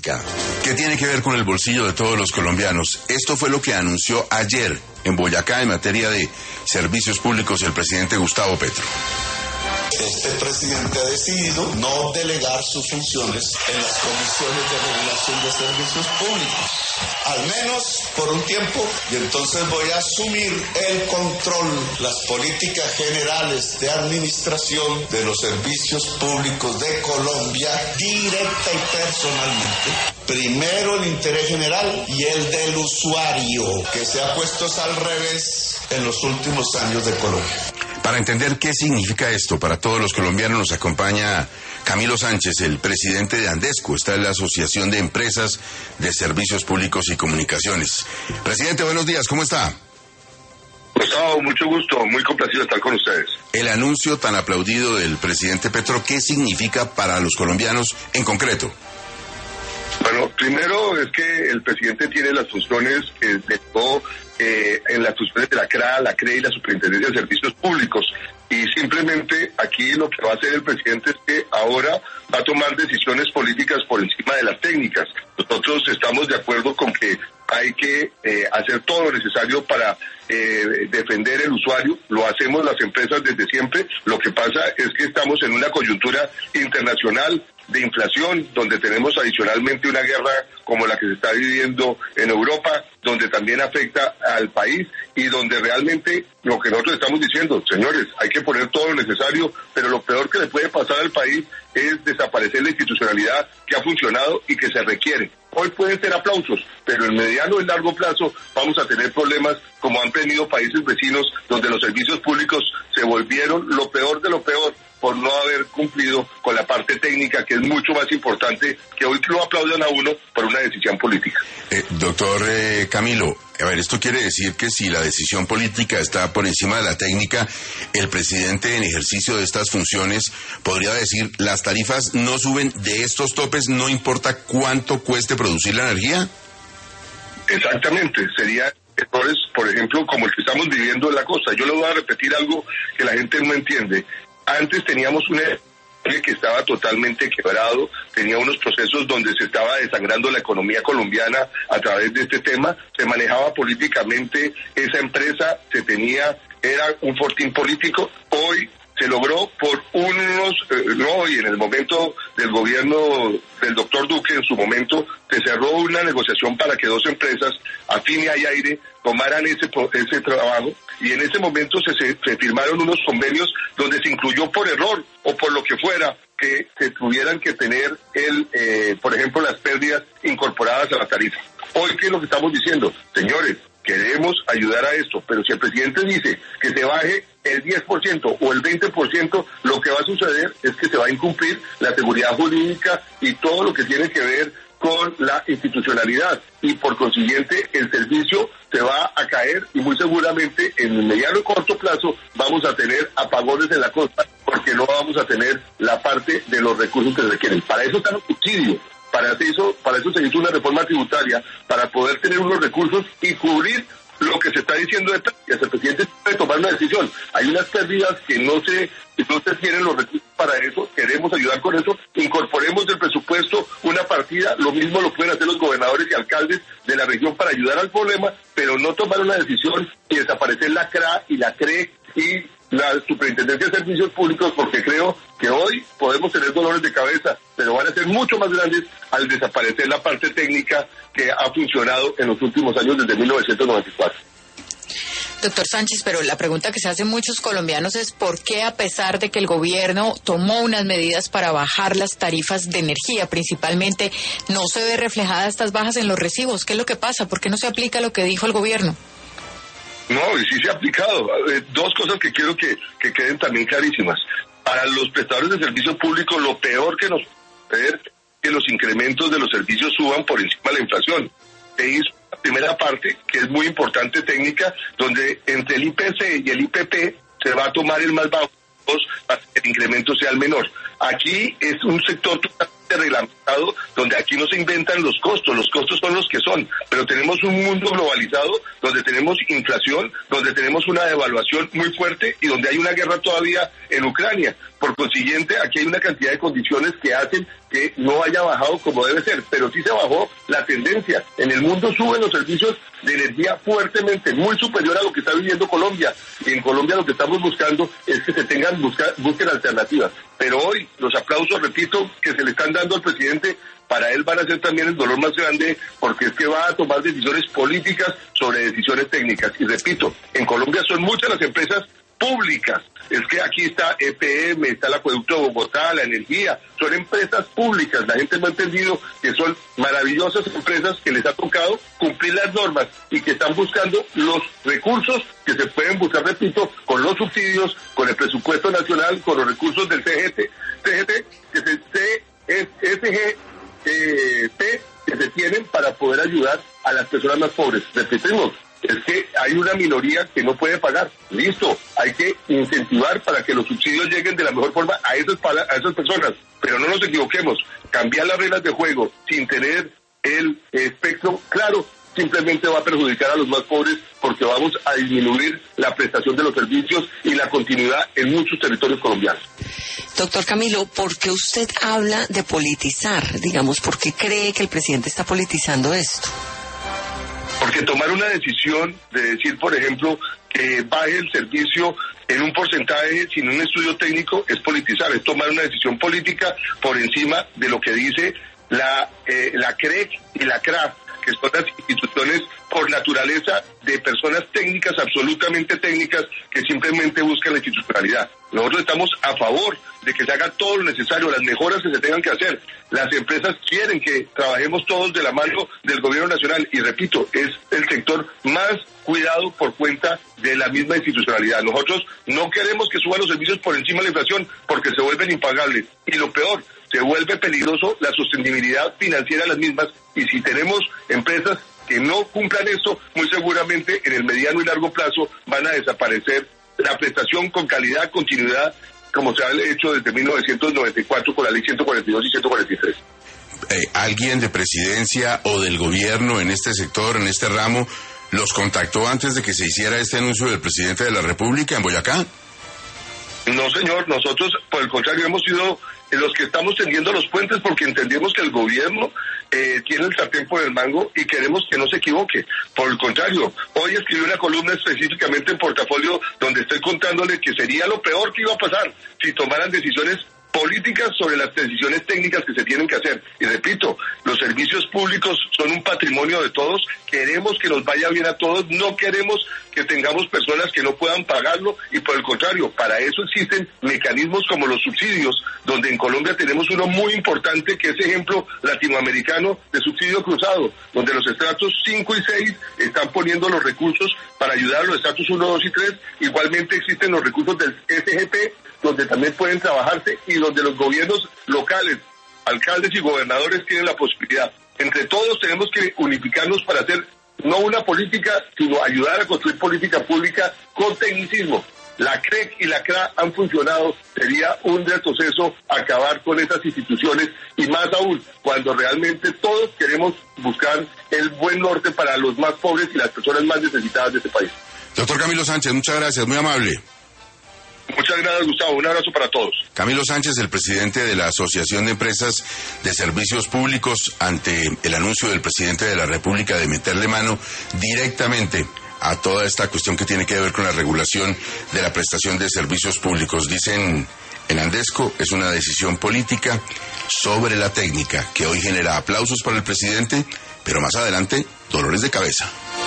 ¿Qué tiene que ver con el bolsillo de todos los colombianos? Esto fue lo que anunció ayer en Boyacá en materia de servicios públicos el presidente Gustavo Petro. Este presidente ha decidido no delegar sus funciones en las comisiones de regulación de servicios públicos, al menos por un tiempo, y entonces voy a asumir el control, las políticas generales de administración de los servicios públicos de Colombia, directa y personalmente. Primero el interés general y el del usuario, que se ha puesto al revés en los últimos años de Colombia. Para entender qué significa esto para todos los colombianos nos acompaña Camilo Sánchez, el presidente de Andesco. Esta es la Asociación de Empresas de Servicios Públicos y Comunicaciones. Presidente, buenos días, ¿cómo está? Gustavo, mucho gusto, muy complacido de estar con ustedes. El anuncio tan aplaudido del presidente Petro, ¿qué significa para los colombianos en concreto? Bueno, primero es que el presidente tiene las funciones que dejó en las funciones de la CRA, la CRE y la Superintendencia de Servicios Públicos. Y simplemente aquí lo que va a hacer el presidente es que ahora va a tomar decisiones políticas por encima de las técnicas. Nosotros estamos de acuerdo con que hay que hacer todo lo necesario para defender el usuario. Lo hacemos las empresas desde siempre. Lo que pasa es que estamos en una coyuntura internacional de inflación, donde tenemos adicionalmente una guerra como la que se está viviendo en Europa, donde también afecta al país y donde realmente lo que nosotros estamos diciendo, señores, hay que poner todo lo necesario, pero lo peor que le puede pasar al país es desaparecer la institucionalidad que ha funcionado y que se requiere. Hoy pueden ser aplausos, pero en mediano y largo plazo vamos a tener problemas como han tenido países vecinos donde los servicios públicos se volvieron lo peor de lo peor por no haber cumplido con la parte técnica, que es mucho más importante, que hoy lo aplaudan a uno por una decisión política. Doctor Camilo, a ver, esto quiere decir que si la decisión política está por encima de la técnica, el presidente en ejercicio de estas funciones podría decir, las tarifas no suben de estos topes, no importa cuánto cueste producir la energía. Exactamente, sería errores, por ejemplo, como el que estamos viviendo en la costa. Yo le voy a repetir algo que la gente no entiende. Antes teníamos un que estaba totalmente quebrado, tenía unos procesos donde se estaba desangrando la economía colombiana a través de este tema, se manejaba políticamente esa empresa, era un fortín político. Hoy se logró por y en el momento del gobierno del doctor Duque, en su momento, se cerró una negociación para que dos empresas, Afinia y Aire, tomaran ese trabajo, y en ese momento se firmaron unos convenios donde se incluyó por error o por lo que fuera que se tuvieran que tener por ejemplo, las pérdidas incorporadas a la tarifa. Hoy, ¿qué es lo que estamos diciendo? Señores, queremos ayudar a esto, pero si el presidente dice que se baje el 10% o el 20%, lo que va a suceder es que se va a incumplir la seguridad jurídica y todo lo que tiene que ver con la institucionalidad, y por consiguiente el servicio se va a caer y muy seguramente en el mediano y corto plazo vamos a tener apagones en la costa porque no vamos a tener la parte de los recursos que se requieren. Para eso están los subsidios. Para eso se hizo una reforma tributaria, para poder tener unos recursos y cubrir lo que se está diciendo de pérdidas. El presidente debe tomar una decisión. Hay unas pérdidas que no se tienen los recursos para eso, queremos ayudar con eso, incorporemos del presupuesto una partida, lo mismo lo pueden hacer los gobernadores y alcaldes de la región para ayudar al problema, pero no tomar una decisión y desaparecer la CRA y la CRE y la Superintendencia de Servicios Públicos, porque creo que hoy podemos tener dolores de cabeza, pero van a ser mucho más grandes al desaparecer la parte técnica que ha funcionado en los últimos años desde 1994. Doctor Sánchez, pero la pregunta que se hacen muchos colombianos es ¿por qué, a pesar de que el gobierno tomó unas medidas para bajar las tarifas de energía principalmente, no se ve reflejada estas bajas en los recibos? ¿Qué es lo que pasa? ¿Por qué no se aplica lo que dijo el gobierno? No, y sí se ha aplicado. Dos cosas que quiero que queden también clarísimas. Para los prestadores de servicios públicos, lo peor que nos puede suceder es que los incrementos de los servicios suban por encima de la inflación. Se hizo la primera parte, que es muy importante técnica, donde entre el IPC y el IPP se va a tomar el más bajo para que el incremento sea el menor. Aquí es un sector totalmente reglamentado. globalizado, donde aquí no se inventan los costos son los que son, pero tenemos un mundo globalizado donde tenemos inflación, donde tenemos una devaluación muy fuerte y donde hay una guerra todavía en Ucrania. Por consiguiente, aquí hay una cantidad de condiciones que hacen que no haya bajado como debe ser, pero sí se bajó la tendencia. En el mundo suben los servicios de energía fuertemente, muy superior a lo que está viviendo Colombia. Y en Colombia lo que estamos buscando es que se busquen alternativas. Pero hoy los aplausos, repito, que se le están dando al presidente, para él van a ser también el dolor más grande, porque es que va a tomar decisiones políticas sobre decisiones técnicas. Y repito, en Colombia son muchas las empresas públicas. Es que aquí está EPM, está el Acueducto de Bogotá, la energía, son empresas públicas. La gente no ha entendido que son maravillosas empresas que les ha tocado cumplir las normas y que están buscando los recursos que se pueden buscar, repito, con los subsidios, con el presupuesto nacional, con los recursos del CGT, que se tienen para poder ayudar a las personas más pobres. Repetimos, es que hay una minoría que no puede pagar. Listo, hay que incentivar para que los subsidios lleguen de la mejor forma a esas personas. Pero no nos equivoquemos, cambiar las reglas de juego sin tener el espectro claro simplemente va a perjudicar a los más pobres, porque vamos a disminuir la prestación de los servicios y la continuidad en muchos territorios colombianos. Doctor Camilo, ¿por qué usted habla de politizar? Digamos, ¿por qué cree que el presidente está politizando esto? Porque tomar una decisión de decir, por ejemplo, que baje el servicio en un porcentaje sin un estudio técnico es politizar, es tomar una decisión política por encima de lo que dice la CREC y la CRAF, que son las instituciones por naturaleza de personas técnicas, absolutamente técnicas, que simplemente buscan la institucionalidad. Nosotros estamos a favor de que se haga todo lo necesario, las mejoras que se tengan que hacer. Las empresas quieren que trabajemos todos de la mano del gobierno nacional y, repito, es el sector más cuidado por cuenta de la misma institucionalidad. Nosotros no queremos que suban los servicios por encima de la inflación porque se vuelven impagables. Y lo peor, se vuelve peligroso la sostenibilidad financiera de las mismas, y si tenemos empresas que no cumplan eso, muy seguramente en el mediano y largo plazo van a desaparecer la prestación con calidad, continuidad, como se ha hecho desde 1994 con la ley 142 y 143. ¿Alguien de presidencia o del gobierno en este sector, en este ramo, los contactó antes de que se hiciera este anuncio del presidente de la República en Boyacá? No, señor, nosotros, por el contrario, hemos sido los que estamos tendiendo los puentes porque entendemos que el gobierno tiene el sartén por el mango y queremos que no se equivoque. Por el contrario, hoy escribí una columna específicamente en Portafolio donde estoy contándole que sería lo peor que iba a pasar si tomaran decisiones políticas sobre las decisiones técnicas que se tienen que hacer. Y repito, los servicios públicos son un patrimonio de todos, queremos que nos vaya bien a todos, no queremos que tengamos personas que no puedan pagarlo, y por el contrario, para eso existen mecanismos como los subsidios, donde en Colombia tenemos uno muy importante que es ejemplo latinoamericano de subsidio cruzado, donde los estratos 5 y 6 están poniendo los recursos para ayudar a los estratos 1, 2 y 3, igualmente existen los recursos del SGP, donde también pueden trabajarse y donde los gobiernos locales, alcaldes y gobernadores tienen la posibilidad. Entre todos tenemos que unificarnos para hacer no una política, sino ayudar a construir política pública con tecnicismo. La CREC y la CRA han funcionado, sería un retroceso acabar con esas instituciones, y más aún cuando realmente todos queremos buscar el buen norte para los más pobres y las personas más necesitadas de este país. Doctor Camilo Sánchez, muchas gracias, muy amable. Muchas gracias, Gustavo. Un abrazo para todos. Camilo Sánchez, el presidente de la Asociación de Empresas de Servicios Públicos, ante el anuncio del presidente de la República de meterle mano directamente a toda esta cuestión que tiene que ver con la regulación de la prestación de servicios públicos. Dicen en Andesco, es una decisión política sobre la técnica que hoy genera aplausos para el presidente, pero más adelante, dolores de cabeza.